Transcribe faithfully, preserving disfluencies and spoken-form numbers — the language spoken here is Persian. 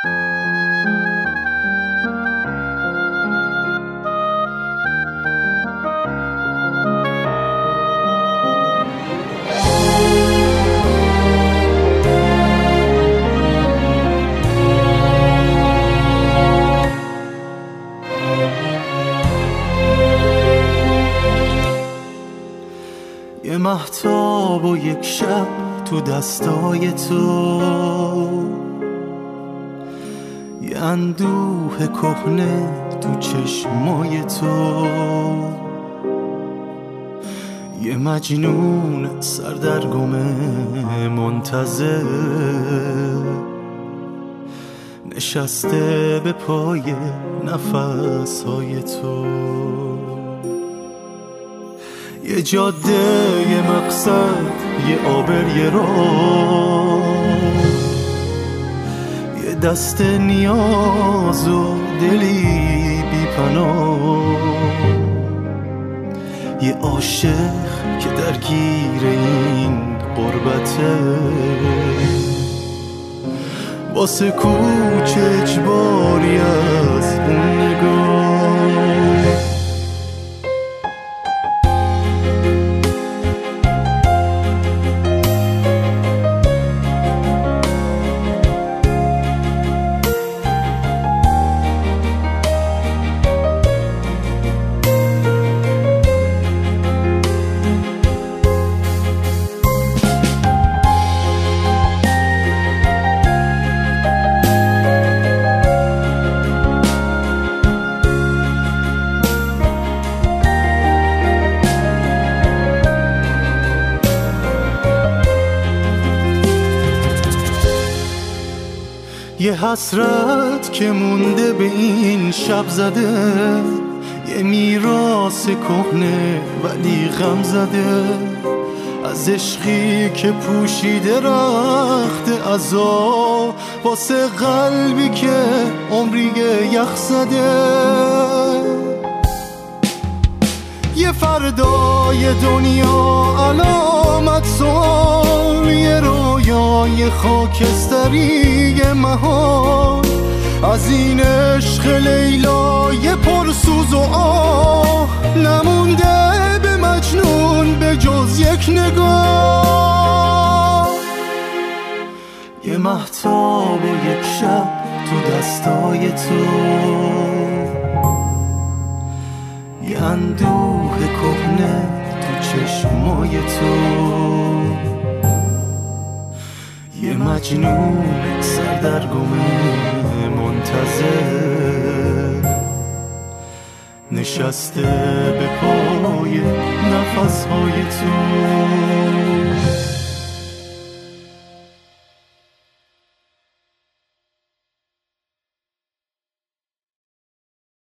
یه مهتاب و یک شب تو دستای تو، یه اندوه کهنه تو چشمای تو، یه مجنون سردرگم منتظر نشسته به پای نفسهای تو. یه جاده، یه مقصد، یه آبر، یه راه، یه دست نیاز و دلی بی پناه، یه عاشق که درگیر این غربته، واسه کوچه اجباری از اون نگاه. یه حسرت که مونده به این شب زده، یه میراث کهنه ولی غم زده، از عشقی که پوشیده رخت عذاب، واسه قلبی که عمری یخ زده. یه فردای دنیا علامت سال، یه رویای خاکستری مهار، از این عشق لیلای پرسوز و آه، نمونده به مجنون به جز یک نگاه. یه مهتاب و یک شب تو دستای تو، یه اندوه کهنه تو چشمای تو، یه مجنون سردرگم منتظر نشسته به پای نفسهای تو.